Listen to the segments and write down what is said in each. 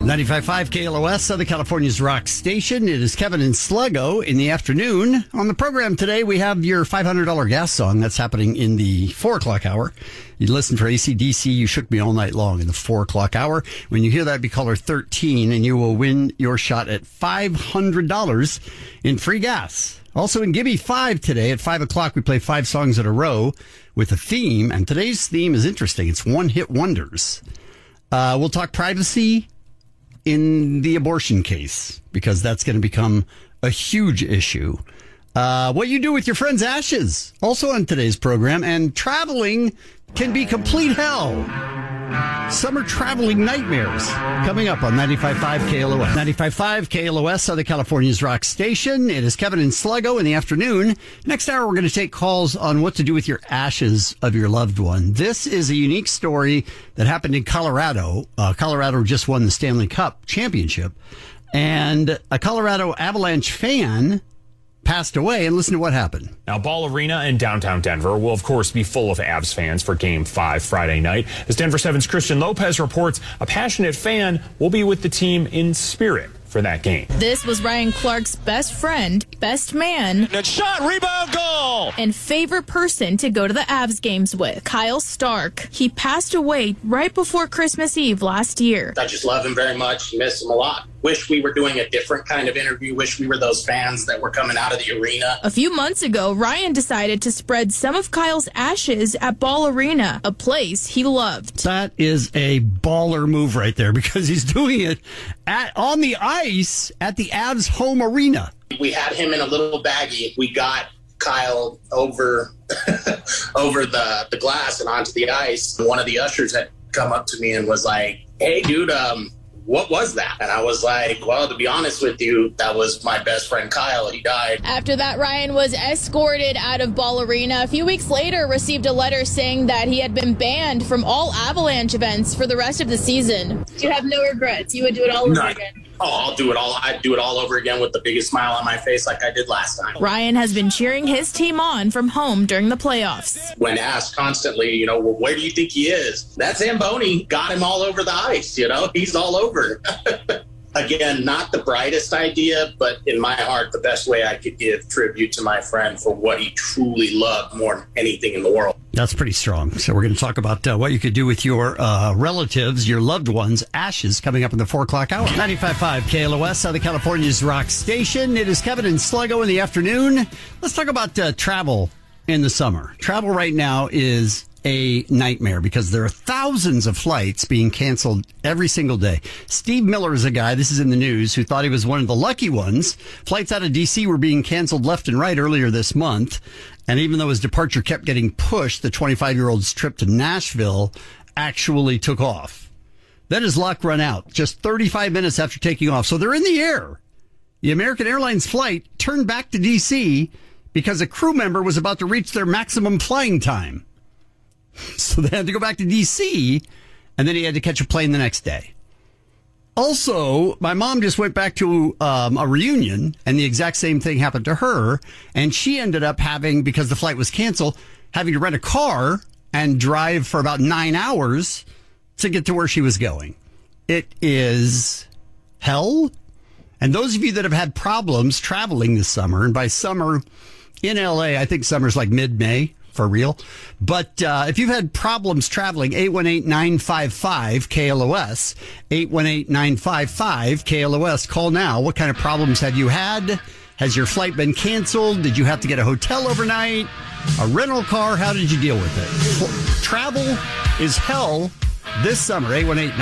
95.5 KLOS, Southern California's rock station. It is Kevin and Sluggo in the afternoon. On the program today, we have your $500 gas song. That's happening in the 4 o'clock hour. You listen for AC/DC, You Shook Me All Night Long in the 4 o'clock hour. When you hear that, be caller 13, and you will win your shot at $500 in free gas. Also in Gimme 5 today, at 5 o'clock, we play 5 songs in a row with a theme. And today's theme is interesting. It's one-hit wonders. We'll talk privacy in the abortion case, because that's going to become a huge issue. What you do with your friend's ashes, also on today's program. And traveling can be complete hell. Summer traveling nightmares coming up on 95.5 KLOS. 95.5 KLOS, Southern California's rock station. It is Kevin and Sluggo in the afternoon. Next hour, we're going to take calls on what to do with your ashes of your loved one. This is a unique story that happened in Colorado. Colorado just won the Stanley Cup championship, and a Colorado Avalanche fan passed away, and listen to what happened. Now, Ball Arena in downtown Denver will, of course, be full of Avs fans for Game 5 Friday night. As Denver 7's Christian Lopez reports, a passionate fan will be with the team in spirit for that game. This was Ryan Clark's best friend, best man, and shot, rebound, goal, and favorite person to go to the Avs games with, Kyle Stark. He passed away right before Christmas Eve last year. I just love him very much, miss him a lot. Wish we were doing a different kind of interview. Wish we were those fans that were coming out of the arena. A few months ago, Ryan decided to spread some of Kyle's ashes at Ball Arena, a place he loved. That is a baller move right there, because he's doing it on the ice at the Avs home arena. We had him in a little baggie. We got Kyle over over the glass and onto the ice. One of the ushers had come up to me and was like, "Hey, dude, what was that?" And I was like, well, to be honest with you, that was my best friend Kyle. He died. After that, Ryan was escorted out of Ball Arena. A few weeks later, received a letter saying that he had been banned from all Avalanche events for the rest of the season. You have no regrets. You would do it all over again. Oh, I'll do it all. I'd do it all over again with the biggest smile on my face like I did last time. Ryan has been cheering his team on from home during the playoffs. When asked constantly, well, where do you think he is? That Zamboni got him all over the ice, He's all over. Again, not the brightest idea, but in my heart, the best way I could give tribute to my friend for what he truly loved more than anything in the world. That's pretty strong. So we're going to talk about what you could do with your relatives, your loved ones' ashes, coming up in the 4 o'clock hour. 95.5 KLOS, Southern California's rock station. It is Kevin and Sluggo in the afternoon. Let's talk about travel in the summer. Travel right now is a nightmare because there are thousands of flights being canceled every single day. Steve Miller is a guy, this is in the news, who thought he was one of the lucky ones. Flights out of D.C. were being canceled left and right earlier this month. And even though his departure kept getting pushed, the 25-year-old's trip to Nashville actually took off. Then his luck ran out just 35 minutes after taking off. So they're in the air. The American Airlines flight turned back to D.C. because a crew member was about to reach their maximum flying time. So they had to go back to D.C., and then he had to catch a plane the next day. Also, my mom just went back to a reunion, and the exact same thing happened to her. And she ended up having, because the flight was canceled, having to rent a car and drive for about 9 hours to get to where she was going. It is hell. And those of you that have had problems traveling this summer, and by summer in L.A., I think summer's like mid-May. For real. But if you've had problems traveling, 818-955-KLOS, 818-955-KLOS. Call now. What kind of problems have you had? Has your flight been canceled? Did you have to get a hotel overnight? A rental car? How did you deal with it? Travel is hell this summer.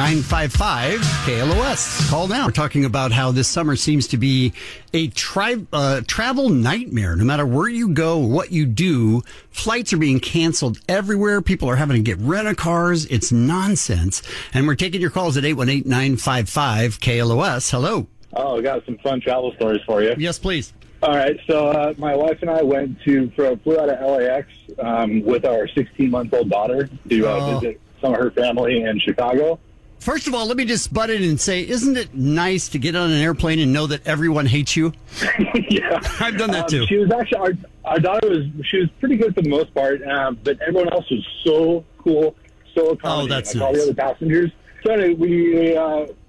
818-955-KLOS. Call now. We're talking about how this summer seems to be a travel nightmare. No matter where you go, what you do, flights are being canceled everywhere. People are having to get rent-a-cars. It's nonsense. And we're taking your calls at 818-955-KLOS. Hello. Oh, I got some fun travel stories for you. Yes, please. All right, so my wife and I flew out of LAX with our 16-month-old daughter to visit some of her family in Chicago. First of all, let me just butt in and say, isn't it nice to get on an airplane and know that everyone hates you? Yeah. I've done that too. She was actually, our daughter she was pretty good for the most part, but everyone else was so cool, so accommodating. Oh, that's like nice. All the other passengers. So anyway,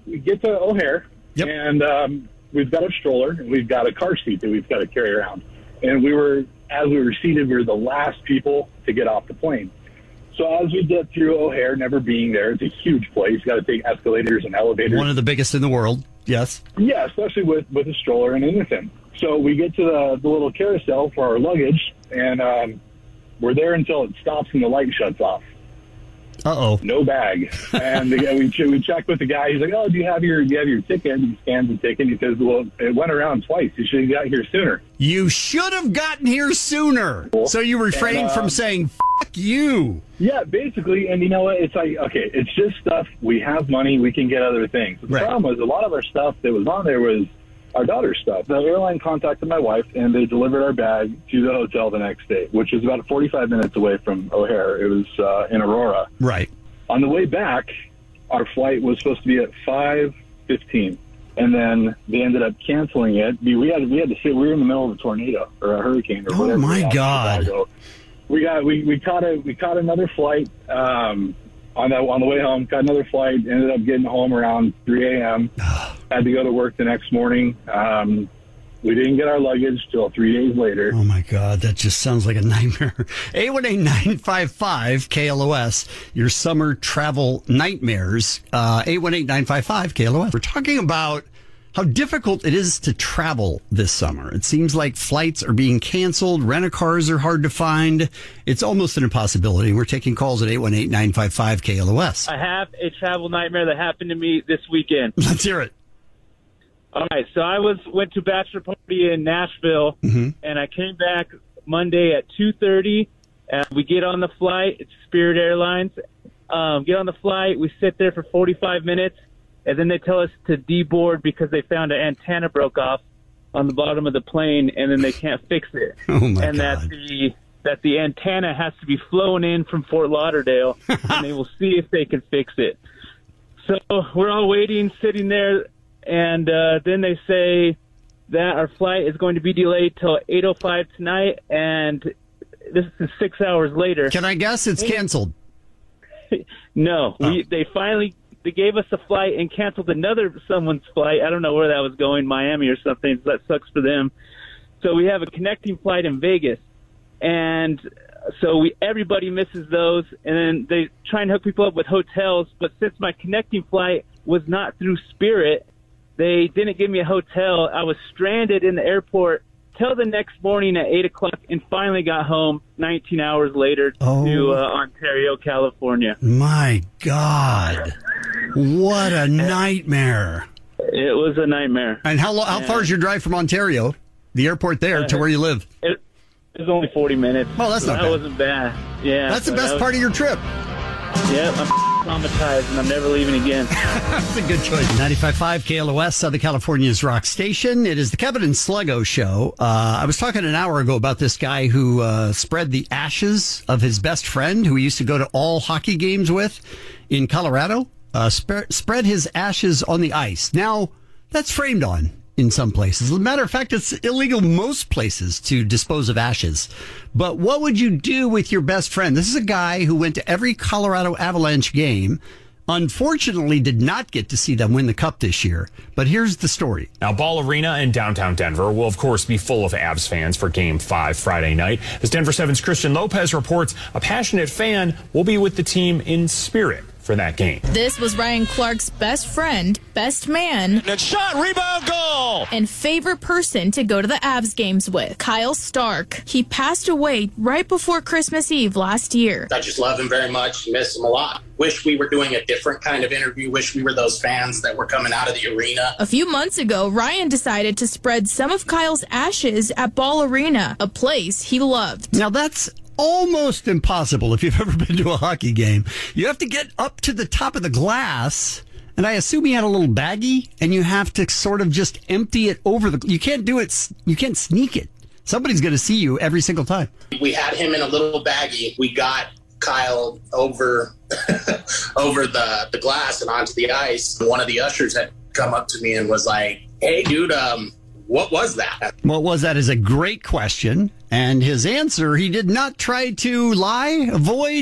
we get to O'Hare, and we've got a stroller, and we've got a car seat that we've got to carry around. And as we were seated, we were the last people to get off the plane. So as we get through O'Hare, never being there, it's a huge place. You got to take escalators and elevators. One of the biggest in the world, yes. Yeah, especially with a stroller and anything. So we get to the little carousel for our luggage, and we're there until it stops and the light shuts off. Uh-oh. No bag. And we checked with the guy. He's like, "Oh, do you have your ticket?" He scans the ticket. He says, "Well, it went around twice. You should have got here sooner." You should have gotten here sooner. So you refrained from saying, "Fuck you." Yeah, basically. And you know what? It's like, okay, it's just stuff. We have money. We can get other things. The problem was a lot of our stuff that was on there was our daughter's stuff. The airline contacted my wife, and they delivered our bag to the hotel the next day, which was about 45 minutes away from O'Hare. It was in Aurora. Right. On the way back, our flight was supposed to be at 5:15, and then they ended up canceling it. We had to sit. We were in the middle of a tornado or a hurricane or whatever. Oh my God! We caught another flight on the way home. Caught another flight. Ended up getting home around 3 a.m. Had to go to work the next morning. We didn't get our luggage till 3 days later. Oh, my God. That just sounds like a nightmare. 818-955-KLOS, your summer travel nightmares. 818-955-KLOS. We're talking about how difficult it is to travel this summer. It seems like flights are being canceled. Rent-a-cars are hard to find. It's almost an impossibility. We're taking calls at 818-955-KLOS. I have a travel nightmare that happened to me this weekend. Let's hear it. All right, so I went to a bachelor party in Nashville, and I came back Monday at 2:30, and we get on the flight. It's Spirit Airlines. Get on the flight. We sit there for 45 minutes, and then they tell us to deboard because they found an antenna broke off on the bottom of the plane, and then they can't fix it. Oh, my and God. that the antenna has to be flown in from Fort Lauderdale, and they will see if they can fix it. So we're all waiting, sitting there. And then they say that our flight is going to be delayed till 8:05 tonight, and this is 6 hours later. Can I guess it's canceled? No. Oh. They gave us a flight and canceled someone's flight. I don't know where that was going, Miami or something. So that sucks for them. So we have a connecting flight in Vegas. And so everybody misses those, and then they try and hook people up with hotels. But since my connecting flight was not through Spirit, they didn't give me a hotel. I was stranded in the airport till the next morning at 8 o'clock and finally got home 19 hours later to Ontario, California. My God. What a nightmare. It was a nightmare. And how far is your drive from Ontario, the airport there, to where you live? It was only 40 minutes. Oh, that's not bad. That wasn't bad. Yeah. That's the best part of your trip. Yeah, I'm traumatized, and I'm never leaving again. That's a good choice. 95.5 KLOS, Southern California's rock station. It is the Kevin and Sluggo show. I was talking an hour ago about this guy who spread the ashes of his best friend, who he used to go to all hockey games with in Colorado. Spread his ashes on the ice. Now, that's framed on in some places. As a matter of fact, it's illegal most places to dispose of ashes. But what would you do with your best friend? This is a guy who went to every Colorado Avalanche game. Unfortunately, did not get to see them win the cup this year. But here's the story. Now, Ball Arena in downtown Denver will, of course, be full of Avs fans for Game 5 Friday night. As Denver 7's Christian Lopez reports, a passionate fan will be with the team in spirit for that game. This was Ryan Clark's best friend, best man, And shot, rebound, goal! and favorite person to go to the Avs games with, Kyle Stark. He passed away right before Christmas Eve last year. I just love him very much, miss him a lot. Wish we were doing a different kind of interview. Wish we were those fans that were coming out of the arena. A few months ago, Ryan decided to spread some of Kyle's ashes at Ball Arena, a place he loved. Now, that's almost impossible if you've ever been to a hockey game. You have to get up to the top of the glass, and I assume he had a little baggie, and you have to sort of just empty it over the... You can't do it. You can't sneak it. Somebody's going to see you every single time. We had him in a little baggie. We got Kyle over the glass and onto the ice. One of the ushers had come up to me and was like, "Hey, dude, what was that?" What was that is a great question. And his answer, he did not try to lie, avoid,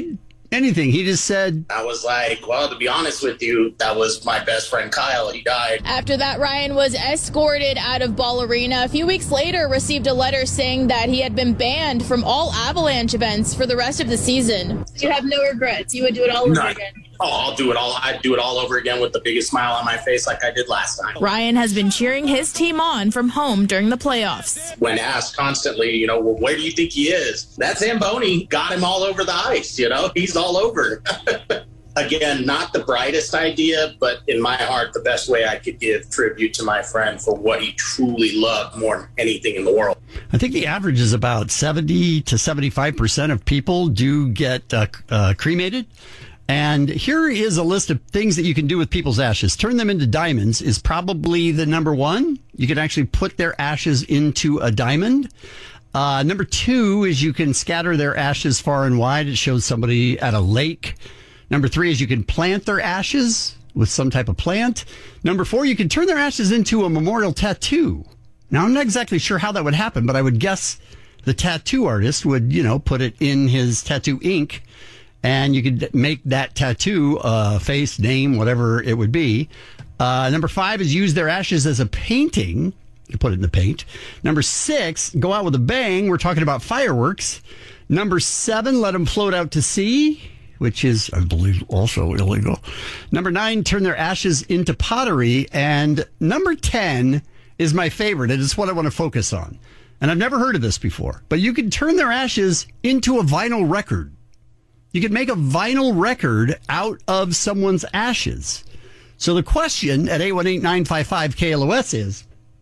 anything. He just said, I was like, well, to be honest with you, that was my best friend Kyle. He died. After that, Ryan was escorted out of Ball Arena. A few weeks later, received a letter saying that he had been banned from all Avalanche events for the rest of the season. You have no regrets. You would do it all over again. Oh, I'd do it all over again with the biggest smile on my face like I did last time. Ryan has been cheering his team on from home during the playoffs. When asked constantly, well, where do you think he is? That Zamboni got him all over the ice, He's all over. Again, not the brightest idea, but in my heart, the best way I could give tribute to my friend for what he truly loved more than anything in the world. I think the average is about 70 to 75% of people do get cremated. And here is a list of things that you can do with people's ashes. Turn them into diamonds is probably the number one. You can actually put their ashes into a diamond. Number two is you can scatter their ashes far and wide. It shows somebody at a lake. Number three is you can plant their ashes with some type of plant. Number four, you can turn their ashes into a memorial tattoo. Now, I'm not exactly sure how that would happen, but I would guess the tattoo artist would, put it in his tattoo ink. And you could make that tattoo, face, name, whatever it would be. Number five is use their ashes as a painting. You put it in the paint. Number six, go out with a bang. We're talking about fireworks. Number seven, let them float out to sea, which is, I believe, also illegal. Number nine, turn their ashes into pottery. And number 10 is my favorite. And it's what I want to focus on. And I've never heard of this before. But you can turn their ashes into a vinyl record. You could make a vinyl record out of someone's ashes. So the question at 818-955-KLOS is,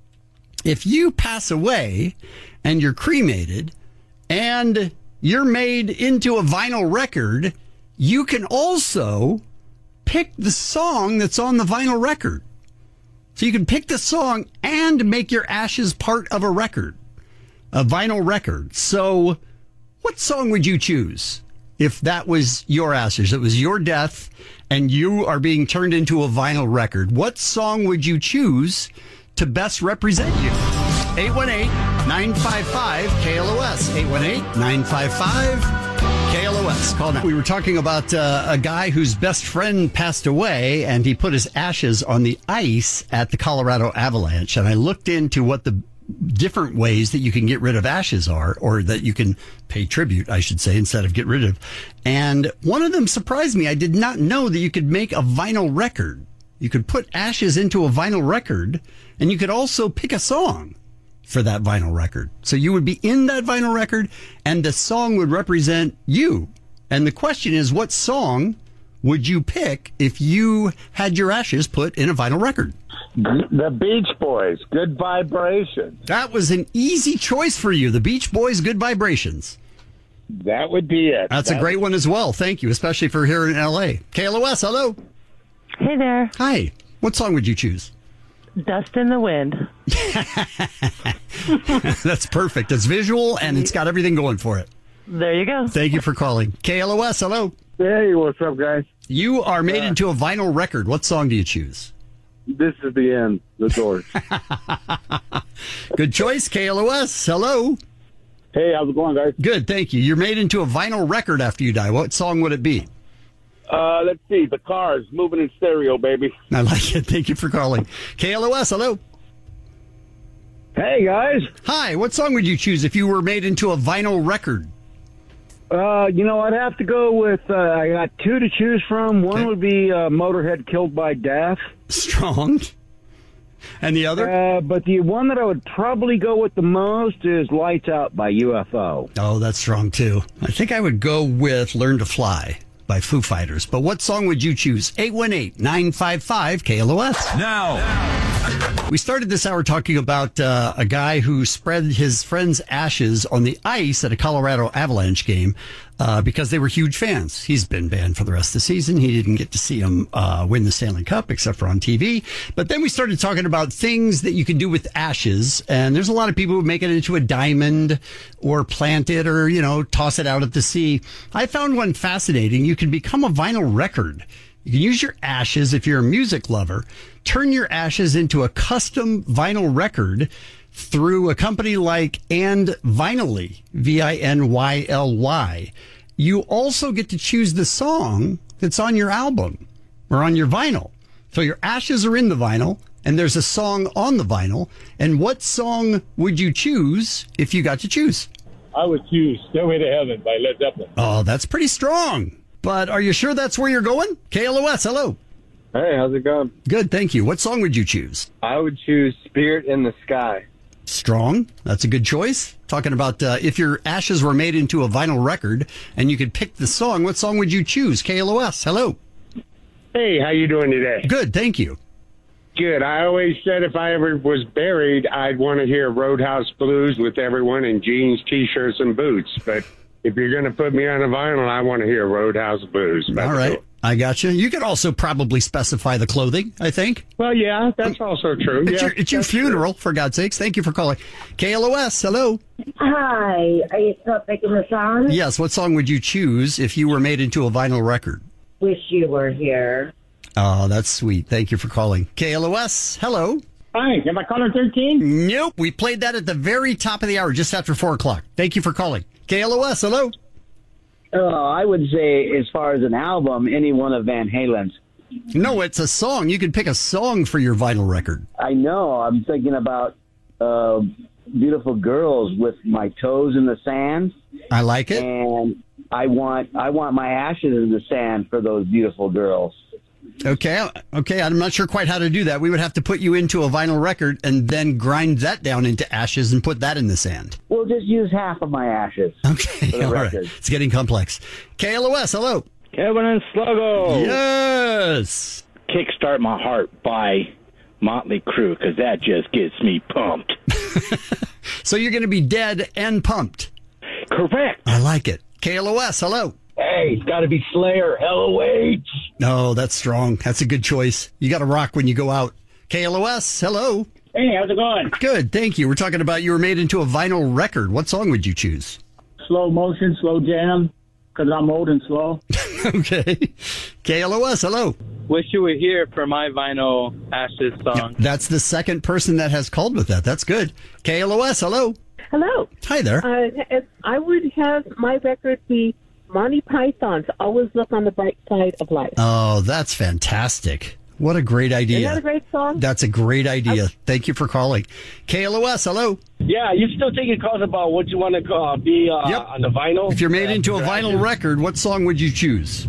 if you pass away and you're cremated and you're made into a vinyl record, you can also pick the song that's on the vinyl record. So you can pick the song and make your ashes part of a record, a vinyl record. So what song would you choose? If that was your ashes, it was your death, and you are being turned into a vinyl record, what song would you choose to best represent you? 818-955-KLOS. 818-955-KLOS. Call now. We were talking about a guy whose best friend passed away, and he put his ashes on the ice at the Colorado Avalanche. And I looked into what the different ways that you can get rid of ashes are, or that you can pay tribute, I should say, instead of get rid of. And one of them surprised me. I did not know that you could make a vinyl record. You could put ashes into a vinyl record, and you could also pick a song for that vinyl record. So you would be in that vinyl record, and the song would represent you. And the question is, what song would you pick if you had your ashes put in a vinyl record? The Beach Boys, Good Vibrations. That was an easy choice for you. The Beach Boys, Good Vibrations. That would be it. That's a great one as well. Thank you, especially for here in L.A. KLOS, hello. Hey there. Hi. What song would you choose? Dust in the Wind. That's perfect. It's visual, and it's got everything going for it. There you go. Thank you for calling. KLOS, hello. Hey, what's up, guys? You are made into a vinyl record. What song do you choose? This is the end. The Doors. Good choice, KLOS. Hello. Hey, how's it going, guys? Good, thank you. You're made into a vinyl record after you die. What song would it be? Let's see. The Cars, Moving in Stereo, baby. I like it. Thank you for calling. KLOS, hello. Hey, guys. Hi, what song would you choose if you were made into a vinyl record? I'd have to go with, I got two to choose from. One would be Motorhead, Killed by Death. Strong. And the other? But the one that I would probably go with the most is Lights Out by UFO. Oh, that's strong, too. I think I would go with Learn to Fly by Foo Fighters. But what song would you choose? 818-955-KLOS. Now. We started this hour talking about a guy who spread his friend's ashes on the ice at a Colorado Avalanche game because they were huge fans. He's been banned for the rest of the season. He didn't get to see him win the Stanley Cup except for on TV. But then we started talking about things that you can do with ashes. And there's a lot of people who make it into a diamond or plant it or, toss it out at the sea. I found one fascinating. You can become a vinyl record. You can use your ashes if you're a music lover. Turn your ashes into a custom vinyl record through a company like And Vinyly, VINYLY. you also get to choose the song that's on your album or on your vinyl. So your ashes are in the vinyl, and there's a song on the vinyl. And what song would you choose if you got to choose? I would choose Stairway to Heaven by Led Zeppelin. Oh, that's pretty strong. But are you sure that's where you're going? KLOS, hello. Hey, how's it going? Good, thank you. What song would you choose? I would choose Spirit in the Sky. Strong. That's a good choice. Talking about if your ashes were made into a vinyl record and you could pick the song, what song would you choose? KLOS, hello. Hey, how you doing today? Good, thank you. Good. I always said if I ever was buried, I'd want to hear Roadhouse Blues with everyone in jeans, T-shirts, and boots. But if you're going to put me on a vinyl, I want to hear Roadhouse Blues. All right. I got you. You could also probably specify the clothing, I think. Well, yeah, that's also true. It's your funeral, for God's sakes. Thank you for calling. KLOS, hello. Hi. Are you still picking the song? Yes. What song would you choose if you were made into a vinyl record? Wish You Were Here. Oh, that's sweet. Thank you for calling. KLOS, hello. Hi, am I caller 13? Nope. We played that at the very top of the hour, just after 4 o'clock. Thank you for calling. KLOS, hello. I would say, as far as an album, any one of Van Halen's. No, it's a song. You can pick a song for your vinyl record. I know. I'm thinking about Beautiful Girls with My Toes in the Sand. I like it. And I want my ashes in the sand for those beautiful girls. Okay. I'm not sure quite how to do that. We would have to put you into a vinyl record and then grind that down into ashes and put that in the sand. We'll just use half of my ashes. Okay, all right. It's getting complex. KLOS, hello. Kevin and Sluggo. Yes. Kickstart My Heart by Motley Crue, because that just gets me pumped. So you're going to be dead and pumped. Correct. I like it. KLOS, hello. Hey, it's got to be Slayer, LOH. No, that's strong. That's a good choice. You got to rock when you go out. KLOS, hello. Hey, how's it going? Good, thank you. We're talking about you were made into a vinyl record. What song would you choose? Slow Motion, Slow Jam, because I'm old and slow. Okay. KLOS, hello. Wish You Were Here for my vinyl Ashes song. Yeah, that's the second person that has called with that. That's good. KLOS, hello. Hello. Hi there. I would have my record be Monty Python's Always Look on the Bright Side of Life. Oh, that's fantastic. What a great idea. Isn't that a great song? That's a great idea. Thank you for calling. KLOS, hello. Yeah, you're still taking calls about what you want to be on the vinyl? If you're made into a vinyl record, what song would you choose?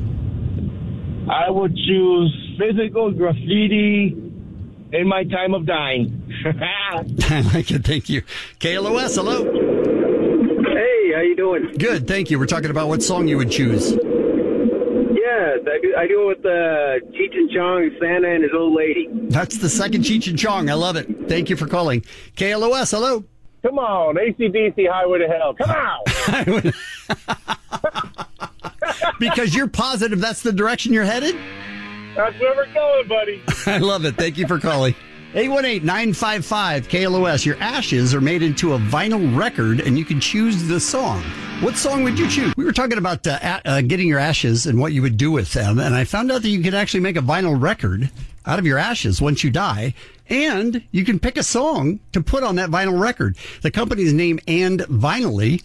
I would choose Physical Graffiti in My Time of Dying. I like it. Thank you. KLOS, hello. Hey, how you doing? Good, thank you. We're talking about what song you would choose. Yeah, I do it with Cheech and Chong, Santa and his old lady. That's the second Cheech and Chong. I love it. Thank you for calling. KLOS, hello. Come on, AC/DC, Highway to Hell. Come on. Because you're positive that's the direction you're headed? That's where we're going, buddy. I love it. Thank you for calling. 818-955-KLOS. Your ashes are made into a vinyl record, and you can choose the song. What song would you choose? We were talking about getting your ashes and what you would do with them, and I found out that you could actually make a vinyl record out of your ashes once you die, and you can pick a song to put on that vinyl record. The company's name And Vinyly,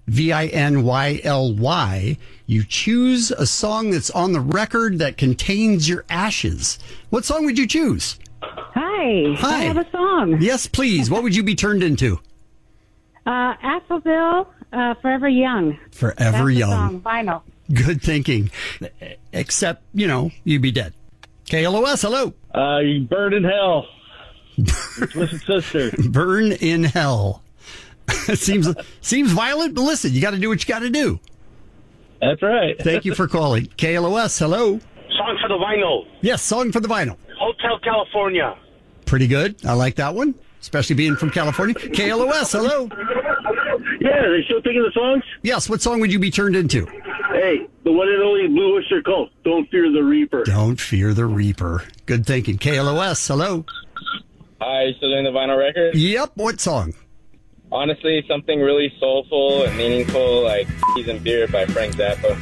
VINYLY. You choose a song that's on the record that contains your ashes. What song would you choose? Hi. I have a song. Yes, please. What would you be turned into? Afroville, Forever Young. Forever That's Young. The song, vinyl. Good thinking. Except, you'd be dead. KLOS, hello. You burn in hell. Listen, sister. Burn in hell. It seems violent, but listen, you got to do what you got to do. That's right. Thank you for calling. KLOS, hello. Song for the vinyl. Yes, song for the vinyl. Hotel California. Pretty good. I like that one, especially being from California. KLOS, hello. Yeah, they still thinking the songs? Yes, what song would you be turned into? Hey, the one and only Blue Oyster Cult, Don't Fear the Reaper. Don't Fear the Reaper. Good thinking. KLOS, hello. Hi, still doing the vinyl record? Yep, what song? Honestly, something really soulful and meaningful, like Cheese and Beer by Frank Zappa.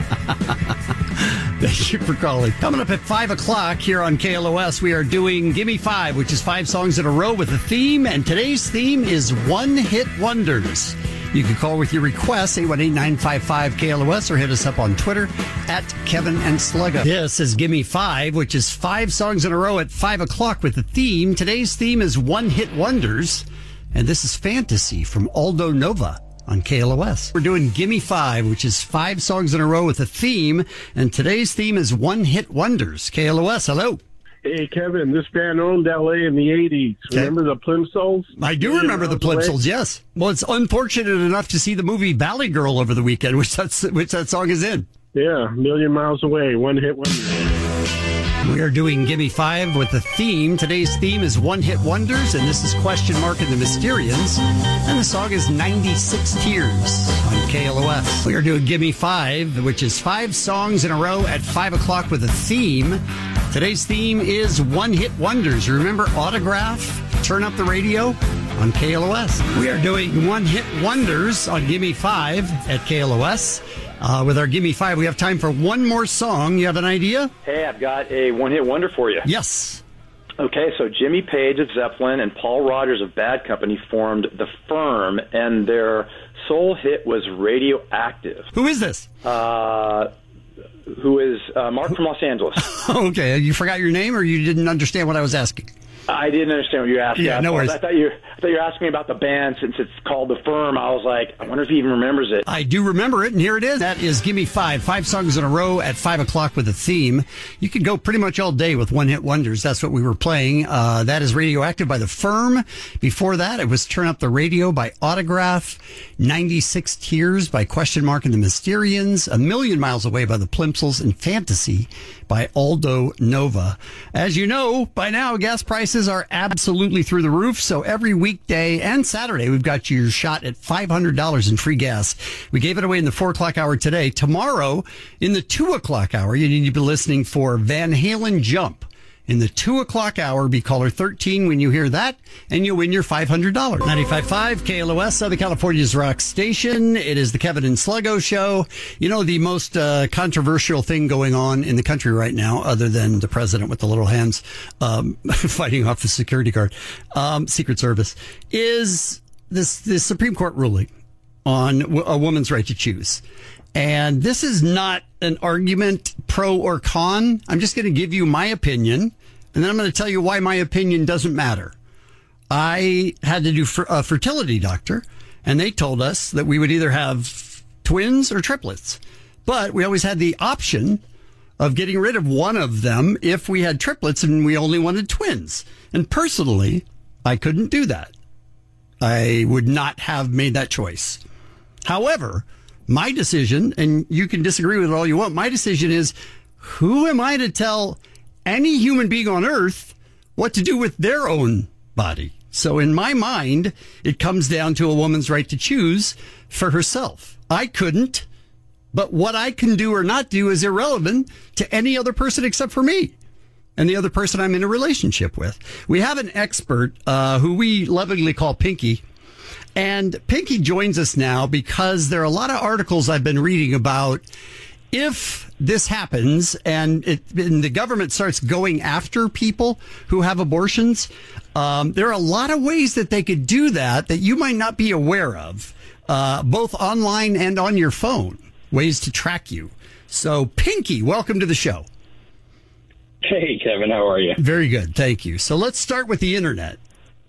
Thank you for calling. Coming up at 5 o'clock here on KLOS, we are doing Gimme 5, which is 5 songs in a row with a theme, and today's theme is one-hit wonders. You can call with your requests, 818-955-KLOS, or hit us up on Twitter at Kevin and Sluggo. This is Gimme 5, which is 5 songs in a row at 5 o'clock with the theme. Today's theme is one-hit wonders, and this is Fantasy from Aldo Nova on KLOS. We're doing Gimme 5, which is 5 songs in a row with a theme, and today's theme is one-hit wonders. KLOS, hello. Hey, Kevin, this band owned L.A. in the 80s. Remember the Plimsouls? I do remember the Plimsouls, yes. Well, it's unfortunate enough to see the movie Valley Girl over the weekend, which that song is in. Yeah, Million Miles Away, one-hit wonder. We are doing Gimme 5 with a theme. Today's theme is one-hit wonders, and this is Question Mark and the Mysterians. And the song is 96 Tears on KLOS. We are doing Gimme 5, which is 5 songs in a row at 5 o'clock with a theme. Today's theme is one-hit wonders. You remember Autograph, Turn Up the Radio on KLOS. We are doing one-hit wonders on Gimme 5 at KLOS. With our Gimme 5, we have time for one more song. You have an idea? Hey, I've got a one-hit wonder for you. Yes. Okay, so Jimmy Page of Zeppelin and Paul Rodgers of Bad Company formed The Firm, and their sole hit was Radioactive. Who is this? Who is Mark from Los Angeles. Okay, you forgot your name, or you didn't understand what I was asking? I didn't understand what you were asking. Yeah, no worries. I thought you were asking me about the band since it's called The Firm. I was like, I wonder if he even remembers it. I do remember it, and here it is. That is Gimme 5. 5 songs in a row at 5 o'clock with a theme. You could go pretty much all day with one-hit wonders. That's what we were playing. That is Radioactive by The Firm. Before that, it was Turn Up the Radio by Autograph. 96 Tears by Question Mark and the Mysterians. A Million Miles Away by the Plimsouls, and Fantasy by Aldo Nova. As you know, by now, gas prices are absolutely through the roof. So every weekday and Saturday, we've got your shot at $500 in free gas. We gave it away in the 4 o'clock hour today. Tomorrow, in the 2 o'clock hour, you need to be listening for Van Halen Jump. In the 2 o'clock hour, be caller 13 when you hear that, and you'll win your $500. 95.5 KLOS, Southern California's rock station. It is the Kevin and Sluggo Show. You know, the most controversial thing going on in the country right now, other than the president with the little hands fighting off the security guard, Secret Service, is this Supreme Court ruling on a woman's right to choose. And this is not an argument pro or con. I'm just going to give you my opinion, and then I'm going to tell you why my opinion doesn't matter. I had to do a fertility doctor, and they told us that we would either have twins or triplets. But we always had the option of getting rid of one of them if we had triplets and we only wanted twins. And personally, I couldn't do that. I would not have made that choice. However, my decision, and you can disagree with it all you want, my decision is, who am I to tell any human being on earth what to do with their own body? So in my mind, it comes down to a woman's right to choose for herself. I couldn't, but what I can do or not do is irrelevant to any other person except for me and the other person I'm in a relationship with. We have an expert who we lovingly call Pinky. And Pinky joins us now because there are a lot of articles I've been reading about if this happens and the government starts going after people who have abortions. There are a lot of ways that they could do that you might not be aware of, both online and on your phone, ways to track you. So, Pinky, welcome to the show. Hey, Kevin, how are you? Very good, thank you. So let's start with the internet.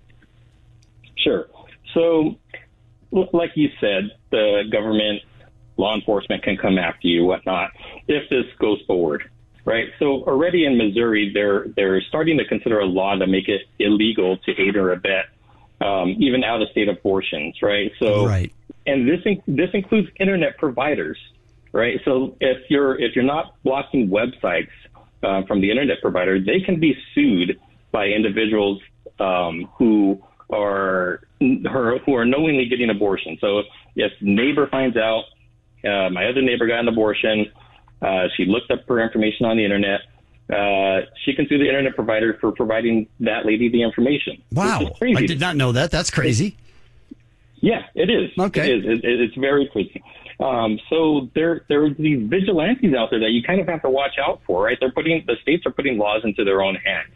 Sure. So, like you said, the government, law enforcement can come after you, whatnot, if this goes forward, right? So already in Missouri, they're starting to consider a law to make it illegal to aid or abet even out-of-state abortions, right? So, right. And this includes internet providers, right? So if you're not blocking websites from the internet provider, they can be sued by individuals who are knowingly getting abortion. So if neighbor finds out my other neighbor got an abortion, she looked up her information on the internet, she can sue the internet provider for providing that lady the information. Wow. I did not know that. That's crazy. Yeah, it is. Okay. It is. It's very crazy. So there are these vigilantes out there that you kind of have to watch out for, right? The states are putting laws into their own hands.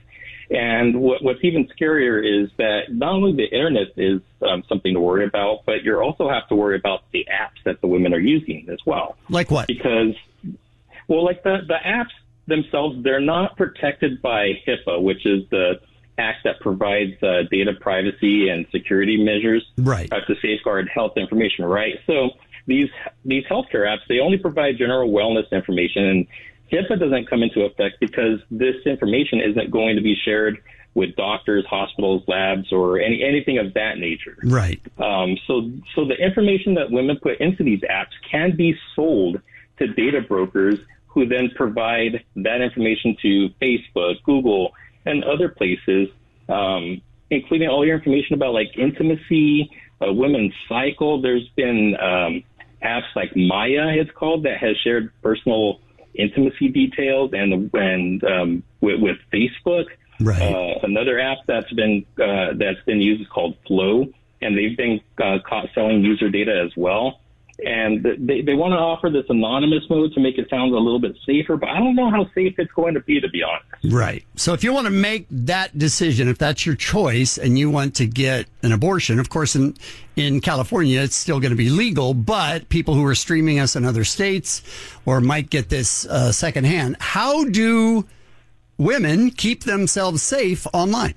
And what's even scarier is that not only the internet is something to worry about, but you also have to worry about the apps that the women are using as well. Like what? Because, well, like the apps themselves, they're not protected by HIPAA, which is the act that provides data privacy and security measures to safeguard health information, right? So these healthcare apps, they only provide general wellness information, and HIPAA doesn't come into effect because this information isn't going to be shared with doctors, hospitals, labs, or anything of that nature. Right. So the information that women put into these apps can be sold to data brokers who then provide that information to Facebook, Google, and other places, including all your information about like intimacy, women's cycle. There's been apps like Maya, it's called, that has shared personal intimacy details, and with Facebook. Right. Another app that's been used is called Flow, and they've been caught selling user data as well. And they want to offer this anonymous mode to make it sound a little bit safer, but I don't know how safe it's going to be honest. Right. So if you want to make that decision, if that's your choice, and you want to get an abortion, of course, in California, it's still going to be legal, but people who are streaming us in other states or might get this secondhand, how do women keep themselves safe online?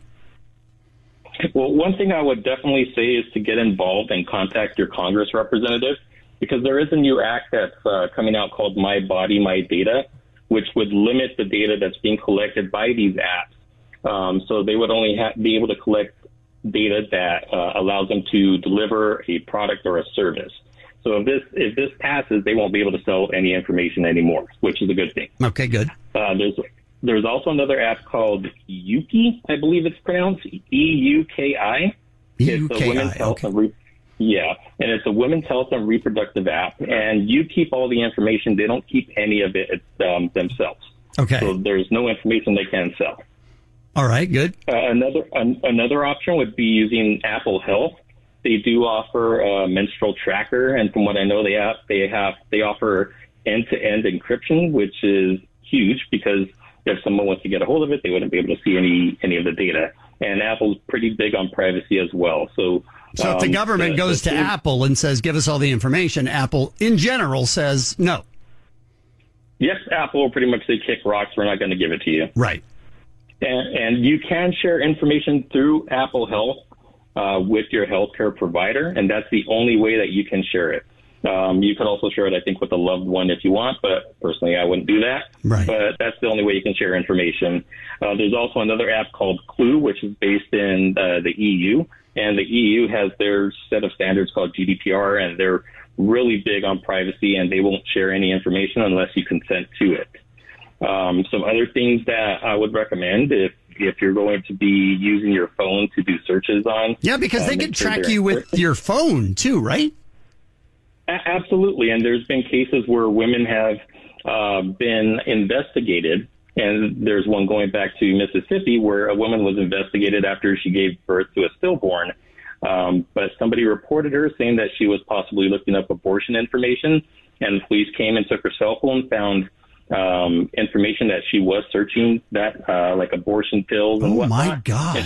Well, one thing I would definitely say is to get involved and contact your Congress representative, because there is a new act that's coming out called My Body, My Data, which would limit the data that's being collected by these apps. So they would only be able to collect data that allows them to deliver a product or a service. So if this passes, they won't be able to sell any information anymore, which is a good thing. Okay, good. There's also another app called Yuki, I believe it's pronounced, EUKI. EUKI, okay. And it's a women's health and reproductive app, and you keep all the information. They don't keep any of it themselves. Okay. So there's no information they can sell. All right, good. Another option would be using Apple Health. They do offer a menstrual tracker, and from what I know, they offer end-to-end encryption, which is huge because if someone wants to get a hold of it, they wouldn't be able to see any of the data. And Apple's pretty big on privacy as well. So if the government goes to Apple and says, give us all the information, Apple in general says no. Yes, Apple will pretty much say, kick rocks, we're not going to give it to you. Right. And you can share information through Apple Health with your healthcare provider, and that's the only way that you can share it. You can also share it, I think, with a loved one if you want, but personally, I wouldn't do that. Right. But that's the only way you can share information. There's also another app called Clue, which is based in the EU, and the EU has their set of standards called GDPR, and they're really big on privacy, and they won't share any information unless you consent to it. Some other things that I would recommend if you're going to be using your phone to do searches on. Yeah, because they can track you with your phone too, right? Absolutely. And there's been cases where women have been investigated. And there's one going back to Mississippi where a woman was investigated after she gave birth to a stillborn. But somebody reported her saying that she was possibly looking up abortion information. And the police came and took her cell phone, found information that she was searching that like abortion pills and whatnot. Oh my God!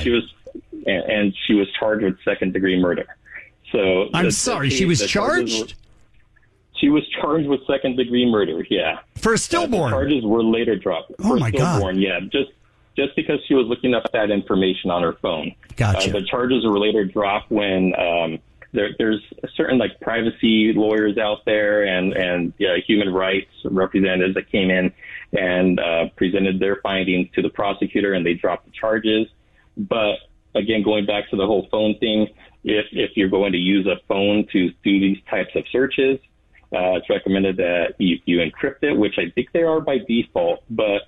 And she was charged with second-degree murder. So I'm sorry, she was charged. She was charged with second-degree murder. Yeah, for a stillborn. The charges were later dropped. Oh my God! Yeah, just because she was looking up that information on her phone. Gotcha. The charges were later dropped when there's certain like privacy lawyers out there and human rights representatives that came in and presented their findings to the prosecutor, and they dropped the charges. But again, going back to the whole phone thing, if you're going to use a phone to do these types of searches, it's recommended that you encrypt it, which I think they are by default, but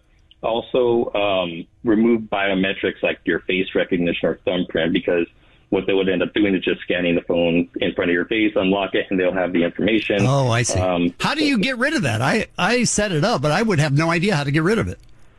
also remove biometrics like your face recognition or thumbprint, because what they would end up doing is just scanning the phone in front of your face, unlock it, and they'll have the information. Oh, I see. How do you get rid of that? I set it up, but I would have no idea how to get rid of it.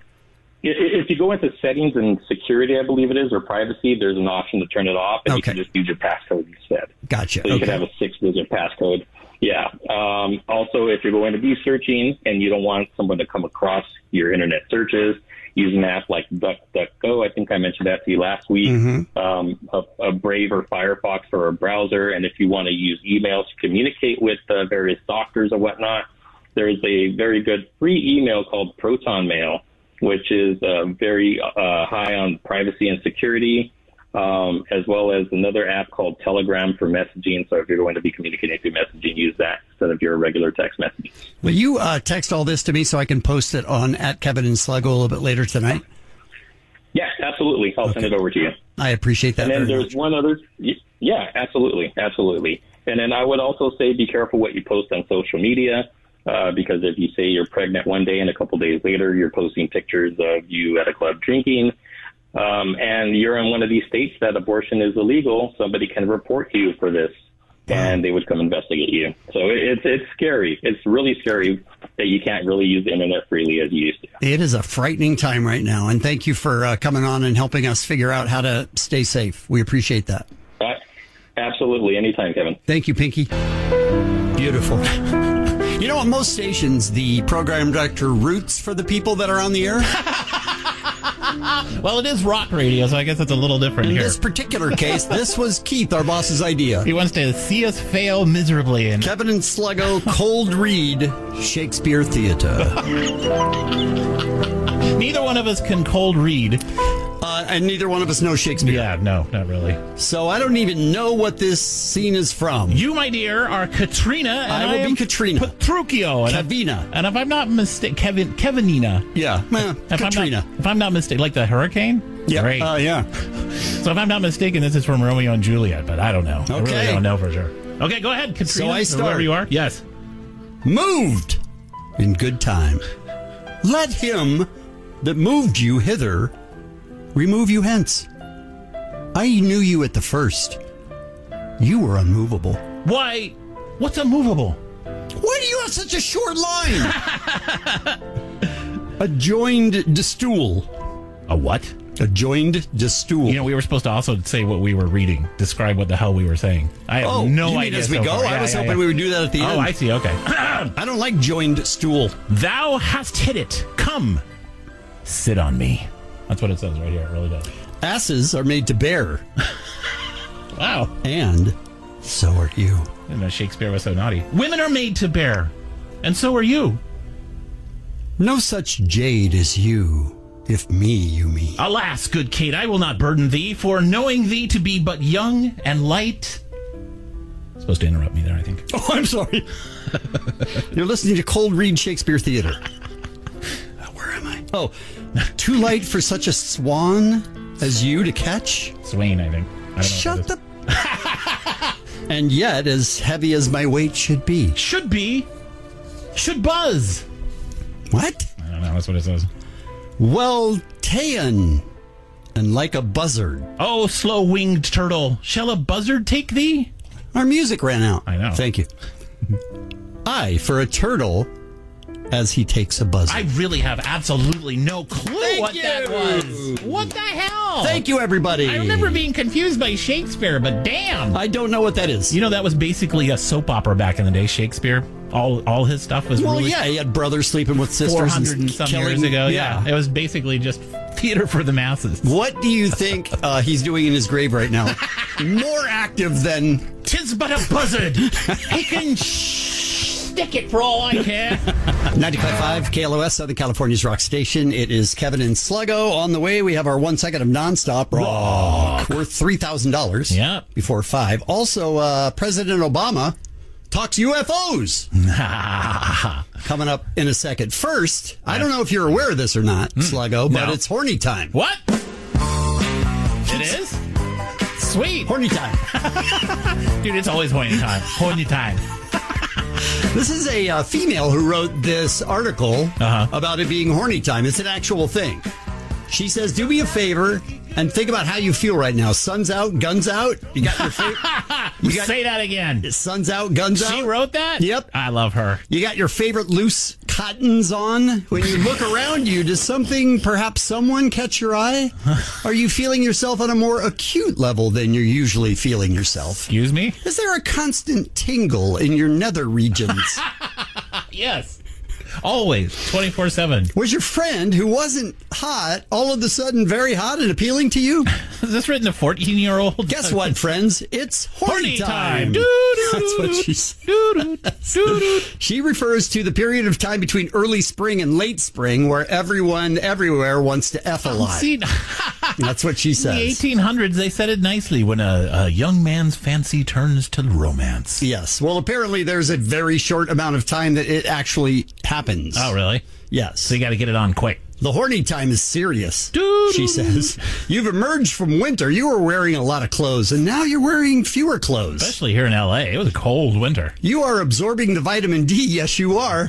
If you go into settings and security, I believe it is, or privacy, there's an option to turn it off, and you can just use your passcode instead. Gotcha. So you can have a 6-digit passcode. Yeah. Also, if you're going to be searching and you don't want someone to come across your internet searches, use an app like DuckDuckGo. I think I mentioned that to you last week. A Brave or Firefox for a browser. And if you want to use email to communicate with various doctors or whatnot, there's a very good free email called Proton Mail, which is very high on privacy and security, as well as another app called Telegram for messaging. So if you're going to be communicating through messaging, use that instead of your regular text messaging. Will you text all this to me so I can post it on @KevinandSluggo a little bit later tonight? Yeah, absolutely. I'll send it over to you. I appreciate that. And then very there's much. one other. Yeah, absolutely. And then I would also say be careful what you post on social media. Because if you say you're pregnant one day and a couple days later you're posting pictures of you at a club drinking, and you're in one of these states that abortion is illegal, somebody can report you for this, and they would come investigate you. So it's scary. It's really scary that you can't really use the internet freely as you used to. It is a frightening time right now, and thank you for coming on and helping us figure out how to stay safe. We appreciate that. Absolutely. Anytime, Kevin. Thank you, Pinky. Beautiful. You know, on most stations, the program director roots for the people that are on the air. Well, it is rock radio, so I guess it's a little different In here. this particular case, this was Keith, our boss's idea. He wants to see us fail miserably. And Kevin and Sluggo cold read Shakespeare Theater. Neither one of us can cold read. And neither one of us know Shakespeare. Yeah, no, not really. So I don't even know what this scene is from. You, my dear, are Katrina, and I will be Katrina. Petruchio. Kavina. And if I'm not mistaken, Kevinina. Yeah, Katrina. If I'm not mistaken, like the hurricane? Yeah. Great. Yeah. So if I'm not mistaken, this is from Romeo and Juliet, but I don't know. I really don't know for sure. Okay, go ahead, Katrina. So I start. Whoever you are. Yes. Moved in good time. Let him that moved you hither remove you hence. I knew you at the first. You were unmovable. Why? What's unmovable? Why do you have such a short line? Adjoined de stool. A what? Adjoined de stool. You know, we were supposed to also say what we were reading. Describe what the hell we were saying. I have no you idea. Mean as we so go? far. I was hoping we would do that at the end. Oh, I see. Okay. I don't like joined stool. Thou hast hit it. Come, sit on me. That's what it says right here. It really does. Asses are made to bear. Wow. And so are you. I didn't know Shakespeare was so naughty. Women are made to bear. And so are you. No such jade as you, if me you mean. Alas, good Kate, I will not burden thee, for knowing thee to be but young and light. Supposed to interrupt me there, I think. Oh, I'm sorry. You're listening to Cold Read Shakespeare Theater. Where am I? Oh, too light for such a swan as you to catch? Swain, I think. I don't know. Shut the... And yet, as heavy as my weight should be. Should be? Should buzz. What? I don't know. That's what it says. Well ta'en, and like a buzzard. Oh, slow-winged turtle, shall a buzzard take thee? Our music ran out. I know. Thank you. I, for a turtle, as he takes a buzzard. I really have absolutely no clue that was. What the hell? Thank you, everybody. I remember being confused by Shakespeare, but damn. I don't know what that is. You know, that was basically a soap opera back in the day, Shakespeare. All his stuff was well, really... yeah, he had brothers sleeping with sisters 400 and some killing, years ago. Yeah. It was basically just theater for the masses. What do you think he's doing in his grave right now? More active than... 'Tis but a buzzard. He can stick it for all I care. 95.5 KLOS, Southern California's rock station. It is Kevin and Sluggo. On the way, we have our 1 second of nonstop rock worth $3,000. Yeah. Before 5. Also, President Obama talks UFOs. Coming up in a second. First, I don't know if you're aware of this or not, Sluggo, but it's horny time. What? It is? Sweet. Horny time. Dude, it's always horny time. Horny time. This is a female who wrote this article about it being horny time. It's an actual thing. She says, do me a favor and think about how you feel right now. Sun's out, guns out. You got your favorite... Say that again. Sun's out, guns out. She wrote that? Yep. I love her. You got your favorite loose cottons on. When you look around you, does something, perhaps someone, catch your eye? Are you feeling yourself on a more acute level than you're usually feeling yourself? Excuse me? Is there a constant tingle in your nether regions? Yes. Always, 24/7. Was your friend who wasn't hot all of a sudden very hot and appealing to you? Is this written to 14-year-old? Guess what, friends? It's horny time. That's what she said. She refers to the period of time between early spring and late spring where everyone everywhere wants to F a lot. That's what she says. In the 1800s, they said it nicely, when a young man's fancy turns to romance. Yes. Well, apparently there's a very short amount of time that it actually happens. Oh, really? Yes. So you got to get it on quick. The horny time is serious, she says. You've emerged from winter. You were wearing a lot of clothes, and now you're wearing fewer clothes. Especially here in L.A. It was a cold winter. You are absorbing the vitamin D. Yes, you are.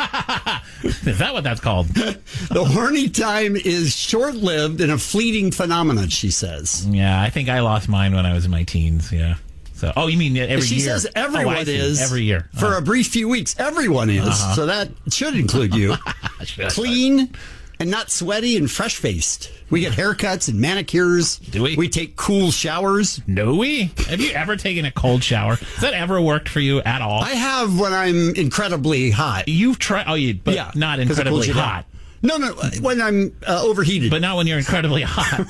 Is that what that's called? The horny time is short-lived and a fleeting phenomenon, she says. Yeah, I think I lost mine when I was in my teens, yeah. So, oh, you mean every year? She says everyone is. Every year. For a brief few weeks, everyone is. So that should include you. Clean and not sweaty and fresh-faced. We get haircuts and manicures. Do we? We take cool showers. Do we? Have you ever taken a cold shower? Has that ever worked for you at all? I have when I'm incredibly hot. You've tried, but not incredibly hot. No, when I'm overheated. But not when you're incredibly hot.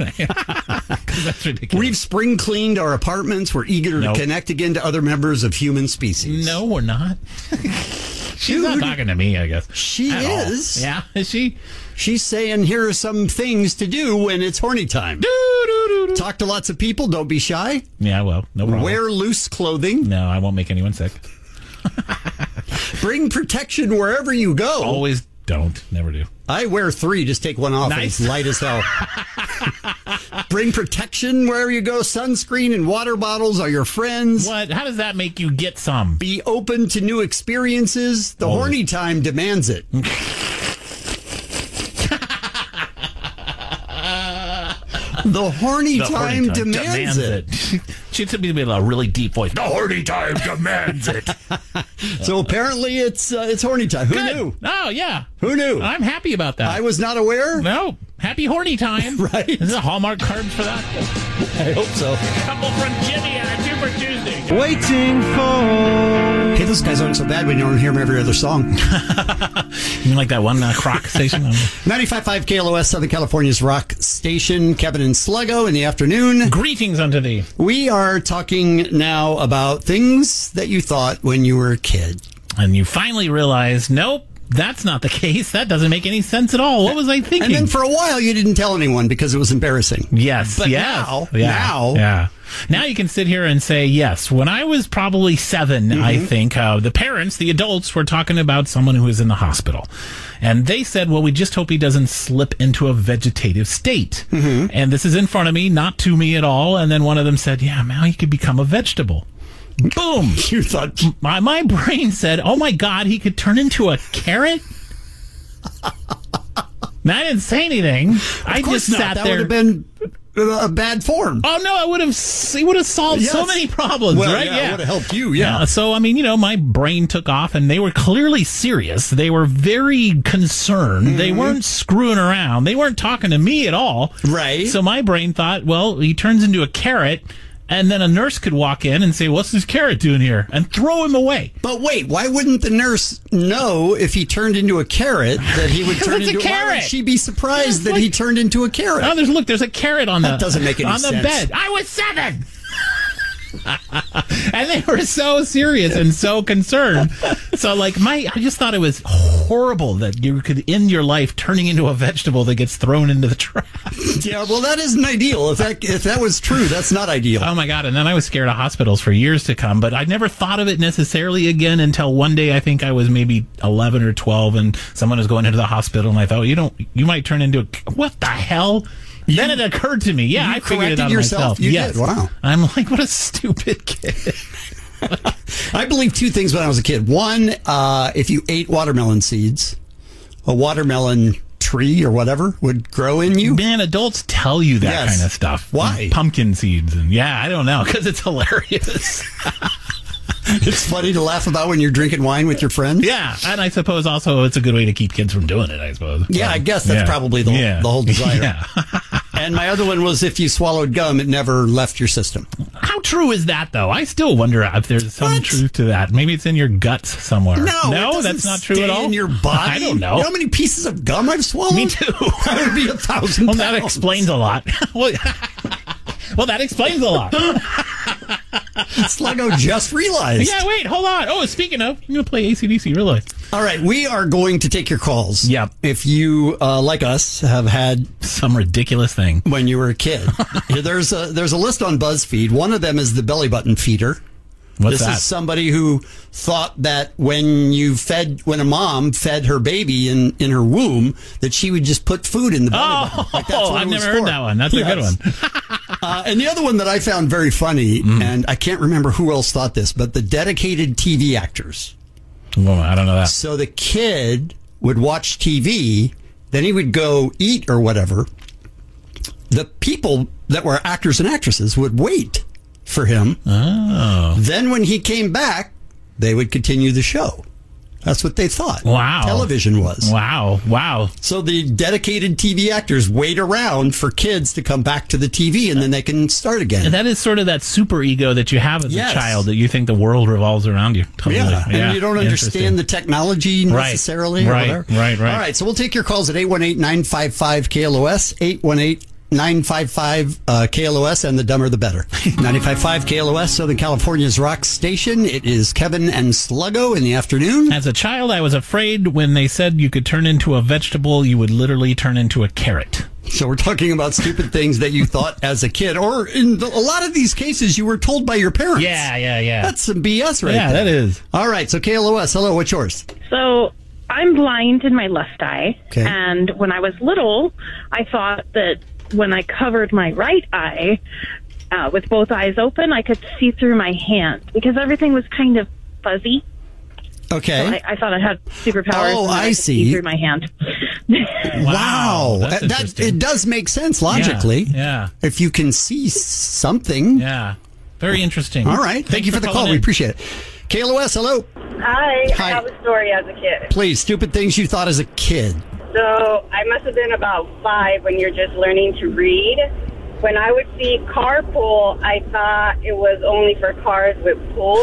That's ridiculous. We've spring cleaned our apartments. We're eager to connect again to other members of human species. No, we're not. She's not talking to me, I guess. She is. Yeah, is she? She's saying, here are some things to do when it's horny time. Talk to lots of people. Don't be shy. Yeah, well, no problem. Wear loose clothing. No, I won't make anyone sick. Bring protection wherever you go. Always don't. Never do. I wear 3. Just take one off. Nice. And it's light as hell. Bring protection wherever you go. Sunscreen and water bottles are your friends. What? How does that make you get some? Be open to new experiences. The horny time demands it. The horny time demands it. She took me with a really deep voice. The horny time demands it. So apparently it's horny time. Who knew? Oh, yeah. Who knew? I'm happy about that. I was not aware. No. Happy horny time. Right. Is it Hallmark cards for that? I hope so. A couple from Jimmy on a Super Tuesday. Waiting for... Hey, those guys aren't so bad when you don't hear them every other song. You mean like that one Croc station? 95.5 KLOS, Southern California's rock station. Kevin and Sluggo in the afternoon. Greetings unto thee. We are talking now about things that you thought when you were a kid. And you finally realized, nope, that's not the case. That doesn't make any sense at all. What was I thinking? And then for a while, you didn't tell anyone because it was embarrassing. Yes. But now. Now you can sit here and say, yes, when I was probably 7, I think, the parents, the adults, were talking about someone who was in the hospital. And they said, well, we just hope he doesn't slip into a vegetative state. And this is in front of me, not to me at all. And then one of them said, yeah, now he could become a vegetable. Boom. You thought... My brain said, oh, my God, he could turn into a carrot? And I didn't say anything. I just sat there. That would have been a bad form. Oh, no, it would have solved so many problems, right? Yeah, it would have helped you, yeah. So, I mean, my brain took off, and they were clearly serious. They were very concerned. They weren't screwing around. They weren't talking to me at all. Right. So my brain thought, well, he turns into a carrot, and then a nurse could walk in and say, what's this carrot doing here? And throw him away. But wait, why wouldn't the nurse know if he turned into a carrot that he would turn into a carrot? Why would she be surprised that he turned into a carrot? Oh, there's a carrot on that doesn't make any sense. On the bed. I was 7. And they were so serious and so concerned. So, I just thought it was horrible that you could end your life turning into a vegetable that gets thrown into the trash. Yeah, well, that isn't ideal. If that was true, that's not ideal. Oh, my God. And then I was scared of hospitals for years to come. But I never thought of it necessarily again until one day, I think I was maybe 11 or 12, and someone was going into the hospital, and I thought, you might turn into a... What the hell? Then it occurred to me. Yeah, I figured it out myself. You did. Wow. I'm like, what a stupid kid. I believe 2 things when I was a kid. One, if you ate watermelon seeds, a watermelon tree or whatever would grow in you. Man, adults tell you that kind of stuff. Why? Pumpkin seeds. And I don't know, because it's hilarious. It's funny to laugh about when you're drinking wine with your friends. Yeah, and I suppose also it's a good way to keep kids from doing it, I suppose. Yeah, I guess that's probably the whole desire. Yeah. And my other one was if you swallowed gum, it never left your system. How true is that, though? I still wonder if there's some truth to that. Maybe it's in your guts somewhere. No, that's not true at all. In your body, I don't know. You know how many pieces of gum I've swallowed? Me too. That would be 1,000 Well, pounds. that explains a lot. Well, that explains a lot. Sluggo just realized. Yeah, wait, hold on. Oh, speaking of, I'm going to play AC/DC. Realize. All right, we are going to take your calls. Yep. If you, like us, have had some ridiculous thing when you were a kid. There's a list on BuzzFeed. One of them is the belly button feeder. What's this that? Is somebody who thought that when a mom fed her baby in her womb, that she would just put food in the belly button. Like, that's what I've it was never heard for. that one. That's a good one. And the other one that I found very funny, and I can't remember who else thought this, but the dedicated TV actors. Well, I don't know that. So the kid would watch TV, then he would go eat or whatever. The people that were actors and actresses would wait for him. Oh. Then when he came back, they would continue the show. That's what they thought. Wow. Television was. Wow. So the dedicated TV actors wait around for kids to come back to the TV, and then they can start again. And that is sort of that super ego that you have as a child, that you think the world revolves around you. Totally. Yeah, and you don't understand the technology necessarily. Right. All right, so we'll take your calls at 818-955-KLOS, 818-955-KLOS, and the dumber the better. 95.5 KLOS, Southern California's rock station. It is Kevin and Sluggo in the afternoon. As a child, I was afraid when they said you could turn into a vegetable, you would literally turn into a carrot. So we're talking about stupid things that you thought as a kid, or in a lot of these cases, you were told by your parents. Yeah. That's some BS right there. Yeah, that is. All right, so KLOS, hello, what's yours? So I'm blind in my left eye, Okay. and when I was little, I thought that when I covered my right eye with both eyes open, I could see through my hand because everything was kind of fuzzy. Okay. So I thought I had superpowers. Oh, and I could see. through my hand. Wow. That's That interesting. it does make sense logically. Yeah. If you can see something. Yeah. Very interesting. All right. Thank you for the call. calling We in. appreciate it. KLOS, hello. Hi, Hi. I have a story as a kid. Please, stupid things you thought as a kid. So I must have been about 5 when you're just learning to read. When I would see carpool, I thought it was only for cars with pools.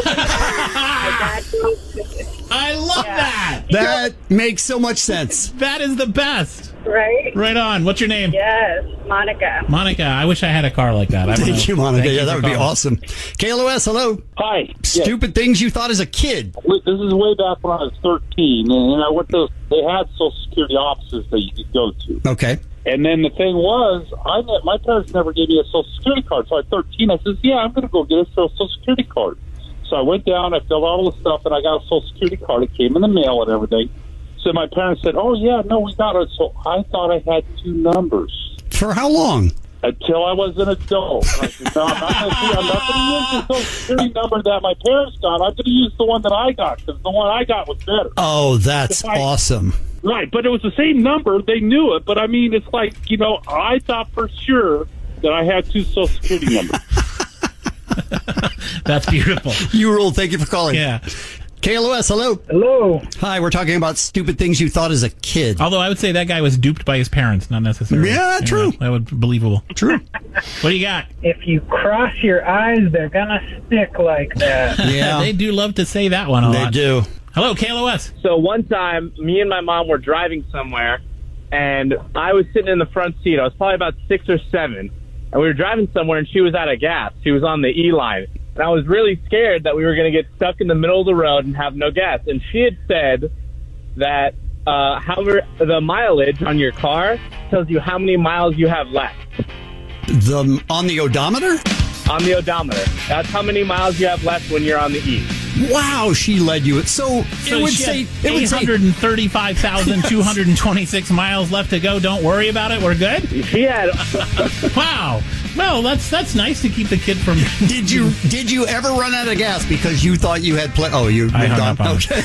I love that. That makes so much sense. That is the best. Right? Right on. What's your name? Yes, Monica. Monica, I wish I had a car like that. Thank you, Monica. Thank Yeah, you that for would be calling. awesome. KLOS, hello. Hi. Stupid things you thought as a kid. This is way back when I was 13, and I went to. They had Social Security offices that you could go to. Okay. And then the thing was, my parents never gave me a Social Security card. So at 13, I says, "Yeah, I'm going to go get a Social Security card." So I went down, I filled out all the stuff, and I got a Social Security card. It came in the mail and everything. So my parents said, "Oh yeah, no, we got it." So I thought I had 2 numbers. For how long? Until I was an adult. And I said, "No, I'm not going to use the Social Security number that my parents got. I'm going to use the one that I got because the one I got was better." Oh, that's awesome. Right, but it was the same number. They knew it, but I mean, it's like, I thought for sure that I had 2 Social Security numbers. That's beautiful. You rule. Thank you for calling. Yeah. KLOS, hello. Hello. Hi, we're talking about stupid things you thought as a kid. Although I would say that guy was duped by his parents, not necessarily. Yeah, true. That would be believable. True. What do you got? If you cross your eyes, they're gonna stick like that. Yeah. They do love to say that one a lot. They do. Hello, KLOS. So one time, me and my mom were driving somewhere, and I was sitting in the front seat. I was probably about 6 or 7, and we were driving somewhere, and she was out of gas. She was on the E line, and I was really scared that we were going to get stuck in the middle of the road and have no gas. And she had said that however the mileage on your car tells you how many miles you have left. On the odometer? On the odometer. That's how many miles you have left when you're on the E. Wow, she led you. So it would she say had it would say 835,226 miles left to go. Don't worry about it. We're good. She had. Wow. Well, that's nice to keep the kid from. Did you ever run out of gas because you thought you had plenty? Oh, you I moved hung on. up on Okay.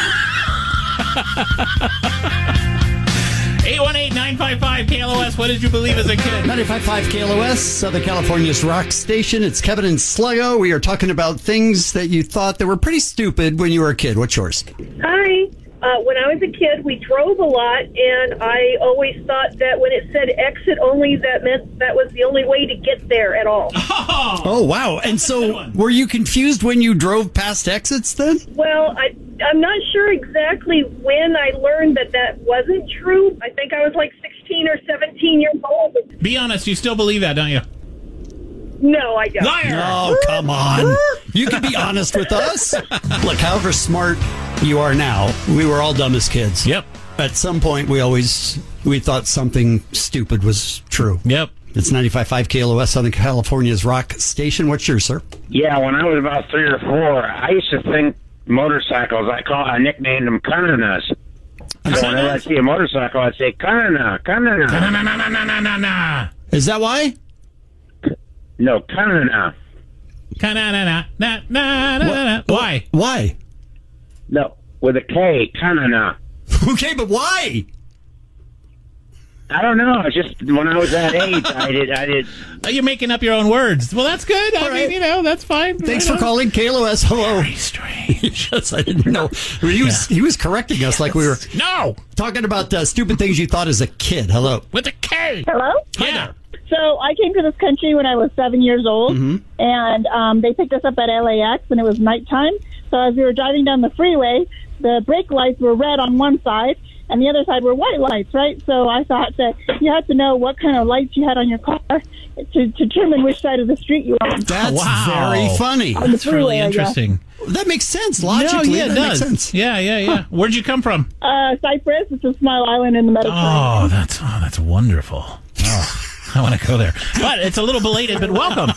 818-955-KLOS. What did you believe as a kid? 95.5 KLOS, Southern California's rock station. It's Kevin and Sluggo. We are talking about things that you thought that were pretty stupid when you were a kid. What's yours? Hi. when I was a kid, we drove a lot, and I always thought that when it said exit only, that meant that was the only way to get there at all. Oh, wow. And so were you confused when you drove past exits then? Well, I'm not sure exactly when I learned that wasn't true. I think I was like 16 or 17 years old. Be honest, you still believe that, don't you? No, I don't. Liar! Oh, come on. You can be honest with us. Look, however smart you are now, we were all dumb as kids. Yep. At some point, we thought something stupid was true. Yep. It's 95.5 KLOS, Southern California's rock station. What's yours, sir? Yeah, when I was about 3 or 4, I used to think motorcycles, I nicknamed them Kananas. So whenever I see a motorcycle, I'd say, Kanana. Is that why? No, Kanana. Why? Why? No, with a K, Kanana. Okay, but why? I don't know. It's just when I was that age, I did. You're making up your own words. Well, that's good. I mean, that's fine. Thanks for calling KLOS. Hello. Very strange. Yes, I didn't know. He was correcting us like we were talking about stupid things you thought as a kid. Hello. With a K. Hello? Yeah. So I came to this country when I was 7 years old, and they picked us up at LAX, and it was nighttime. So as we were driving down the freeway, the brake lights were red on one side, and the other side were white lights, right? So I thought that you had to know what kind of lights you had on your car to determine which side of the street you were on. That's very funny. That's really interesting. That makes sense. Logically, it that does. makes sense. Yeah. Where'd you come from? Cyprus. It's a small island in the Mediterranean. Oh, that's wonderful. Oh, I want to go there. But it's a little belated, but welcome.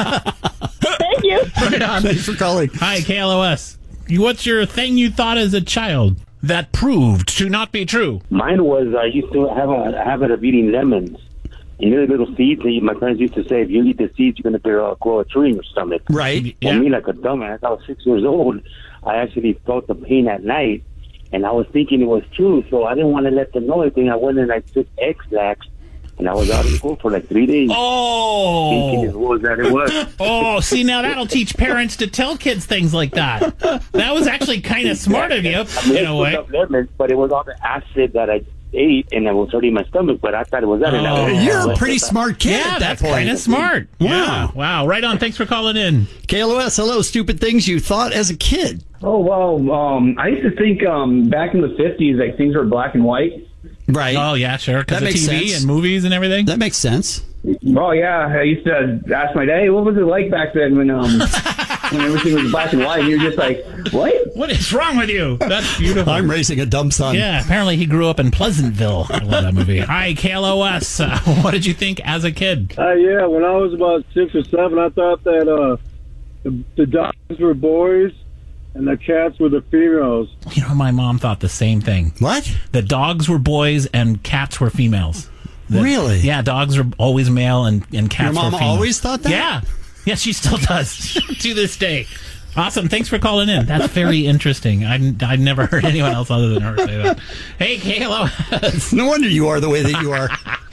Thank you. Right on. Thanks for calling. Hi, KLOS. What's your thing you thought as a child that proved to not be true? Mine was I used to have a habit of eating lemons. You know the little seeds that my parents used to say, if you eat the seeds, you're going to grow a tree in your stomach. Right. For me, like a dumbass, I was 6 years old. I actually felt the pain at night, and I was thinking it was true, so I didn't want to let them know anything. I went and I took X-Lax, and I was out of school for like 3 days. Oh! Thinking it was that it was. Oh, see, now that'll teach parents to tell kids things like that. That was actually kind of smart of you, in a way. Lemons, but it was all the acid that I ate, and I was hurting my stomach, but I thought it was that. You're a pretty smart kid at that that's point. kind of smart. Wow. Yeah. Wow. Right on. Thanks for calling in. KLOS, hello. Stupid things you thought as a kid. Oh, well, I used to think back in the 50s, like, things were black and white. Right. Oh, yeah, sure. Because of makes TV sense. and movies and everything. That makes sense. Oh, yeah. I used to ask my dad, hey, what was it like back then when everything was black and white? And you're just like, what? What is wrong with you? That's beautiful. I'm raising a dumb son. Yeah, apparently he grew up in Pleasantville. I love that movie. Hi, KLOS. What did you think as a kid? Yeah, when I was about 6 or 7, I thought that the dogs were boys and the cats were the females. You know, my mom thought the same thing. What? The dogs were boys and cats were females. Really? Yeah, dogs are always male and cats Your mom were female. always thought that? Yeah. Yeah, she still does to this day. Awesome. Thanks for calling in. That's very interesting. I've never heard anyone else other than her say that. Hey, KLOS. No wonder you are the way that you are.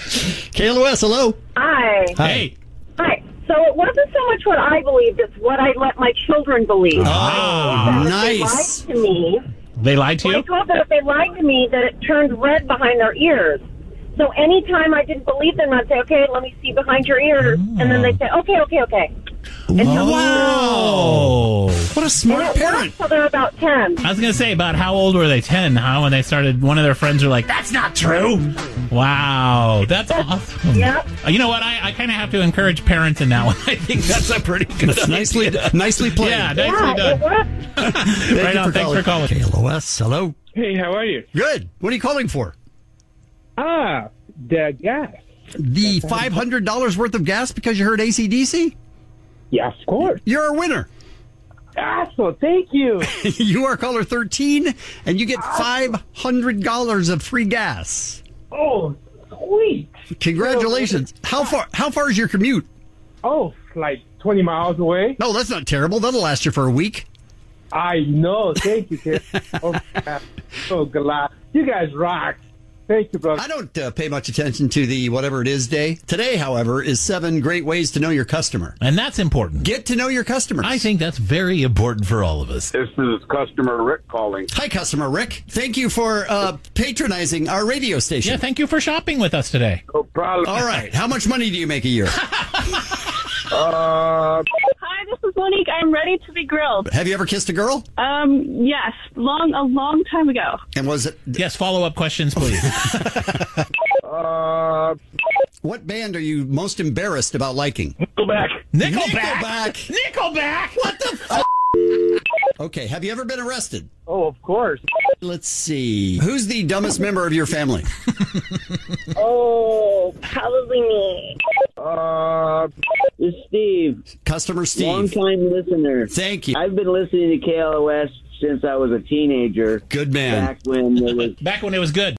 KLOS, hello. Hi. Hey. Hi. So it wasn't so much what I believed, it's what I let my children believe. Oh, nice. They lied to me. They lied to you? I thought that if they lied to me, that it turned red behind their ears. So anytime I didn't believe them, I'd say, okay, let me see behind your ears. And then they'd say, okay. Wow. What a smart parent. So they're about 10. I was going to say, about how old were they? 10, huh? When they started, one of their friends were like, that's not true. Wow. That's awesome. Yep. You know what? I kind of have to encourage parents in that one. I think that's a pretty good idea. Nicely played. Yeah, nicely done. Right on. Thanks for calling. KLOS, hello. Hey, how are you? Good. What are you calling for? The gas. The $500 worth of gas because you heard AC/DC? Yeah, of course. You're a winner. Awesome. Thank you. You are caller 13, and you get $500 of free gas. Oh, sweet. Congratulations. How far is your commute? Oh, like 20 miles away. No, that's not terrible. That'll last you for a week. I know. Thank you, kid. Oh, so glad. You guys rock. Thank you, brother. I don't pay much attention to the whatever it is day. Today, however, is 7 great ways to know your customer. And that's important. Get to know your customers. I think that's very important for all of us. This is customer Rick calling. Hi, customer Rick. Thank you for patronizing our radio station. Yeah, thank you for shopping with us today. No problem. All right. How much money do you make a year? Hi, this is Monique. I'm ready to be grilled. Have you ever kissed a girl? Yes, a long time ago. And was it? Yes, follow-up questions, please. What band are you most embarrassed about liking? Nickelback. Nickelback? What the f***? Okay, have you ever been arrested? Oh, of course. Let's see. Who's the dumbest member of your family? Oh, probably me. It's Steve. Customer Steve. Long-time listener. Thank you. I've been listening to KLOS since I was a teenager. Good man. Back when it was good.